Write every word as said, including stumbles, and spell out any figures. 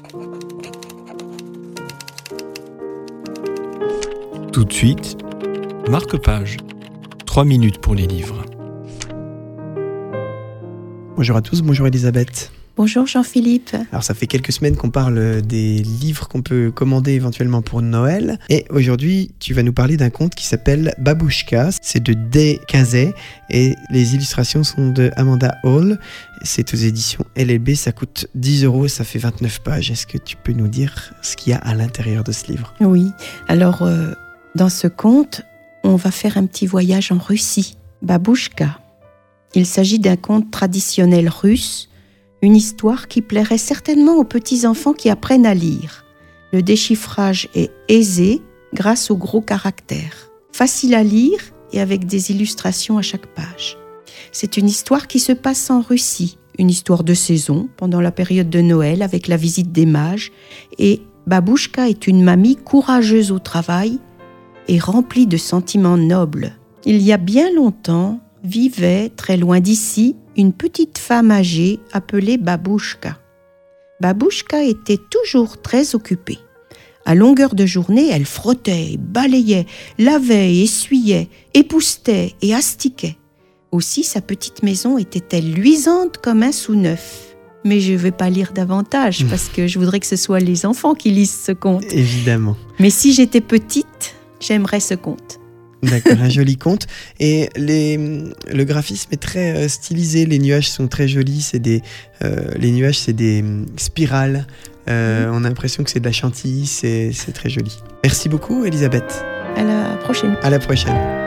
Tout de suite, marque-page. Trois minutes pour les livres. Bonjour à tous, bonjour Elisabeth. Bonjour Jean-Philippe. Alors ça fait quelques semaines qu'on parle des livres qu'on peut commander éventuellement pour Noël. Et aujourd'hui, tu vas nous parler d'un conte qui s'appelle Babouchka. C'est de Day Kazay et les illustrations sont de Amanda Hall. C'est aux éditions L L B, ça coûte dix euros, ça fait vingt-neuf pages. Est-ce que tu peux nous dire ce qu'il y a à l'intérieur de ce livre ? Oui, alors euh, dans ce conte, on va faire un petit voyage en Russie. Babouchka. Il s'agit d'un conte traditionnel russe. Une histoire qui plairait certainement aux petits-enfants qui apprennent à lire. Le déchiffrage est aisé grâce aux gros caractères. Facile à lire et avec des illustrations à chaque page. C'est une histoire qui se passe en Russie. Une histoire de saison, pendant la période de Noël, avec la visite des mages. Et Babouchka est une mamie courageuse au travail et remplie de sentiments nobles. Il y a bien longtemps, vivait, très loin d'ici, une petite femme âgée appelée Babouchka. Babouchka était toujours très occupée. À longueur de journée, elle frottait, balayait, lavait, essuyait, époussetait et astiquait. Aussi, sa petite maison était-elle luisante comme un sou neuf. Mais je ne vais pas lire davantage parce que je voudrais que ce soit les enfants qui lisent ce conte. Évidemment. Mais si j'étais petite, j'aimerais ce conte. D'accord, un joli conte. Et les, le graphisme est très euh, stylisé. Les nuages sont très jolis. C'est des, euh, les nuages, c'est des euh, spirales. Euh, mmh. On a l'impression que c'est de la chantilly. C'est, c'est très joli. Merci beaucoup, Elisabeth. À la prochaine. À la prochaine.